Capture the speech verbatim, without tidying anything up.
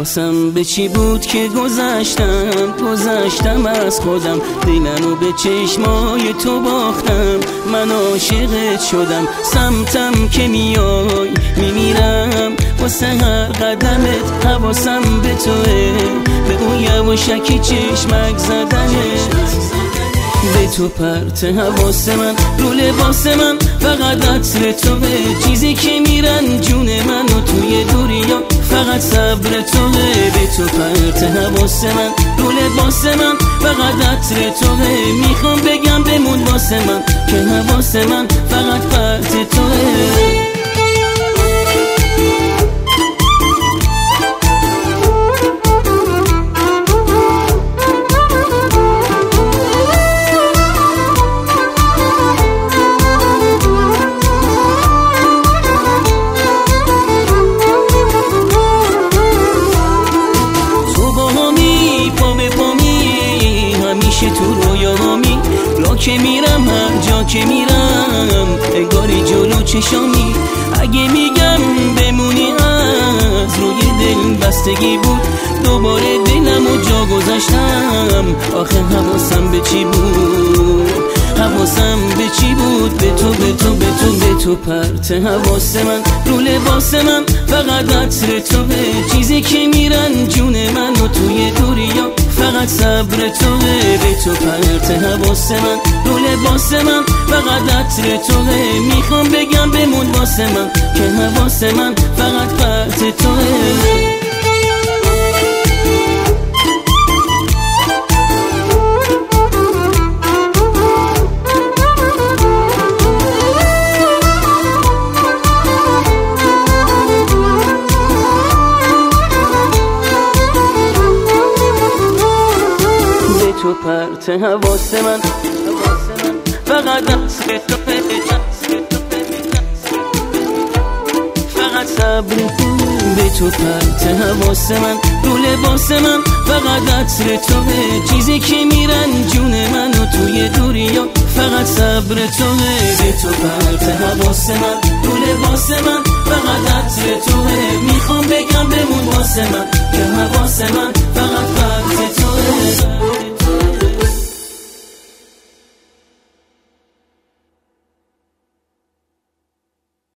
حواسم به چی بود که گذشتم گذشتم از خودم، دلمو به چشمای تو باختم، من عاشقت شدم. سمتم که میای میمیرم واسه هر قدمت، حواسم به توه، به اون یواشکی چشمک زدنت، به تو پرت حواس من، رو لباس من فقط عطر توه، چیزی که میرن جون من و توی دوریا فقط صبر توه. به تو پرت حواس من، رو لباس من فقط عطر توه، میخوام بگم بمون واسه من که حواس من فقط پرت توه. تو رویامی را که میرم، هر جا که میرم انگاری جلو چشامی. اگه میگم بمونی از روی دل بستگی بود، دوباره دلم و جا گذاشتم. آخه حواسم به چی بود، حواسم به چی بود، به تو به تو به تو به تو پرت حواس من، رو لباس من فقط عطر توه، چیزی که میرن جون من و توی دوریا فقط صبر توه. به تو پرت حواس من، رو لباس من فقط عطر توه، میخوام بگم بمون واسه من که حواس من فقط پرت توه. تو پرت حواس من فقط عطر توه، فقط صبر. به تو پرت حواس من، رو لباس من فقط عطر توه، چیزی که میرن جون من و توی دوریا فقط صبر توه. به تو پرت حواس من، رو لباس من فقط عطر توه، میخوام بگم بمون واسه من که حواس من فقط پرت توه.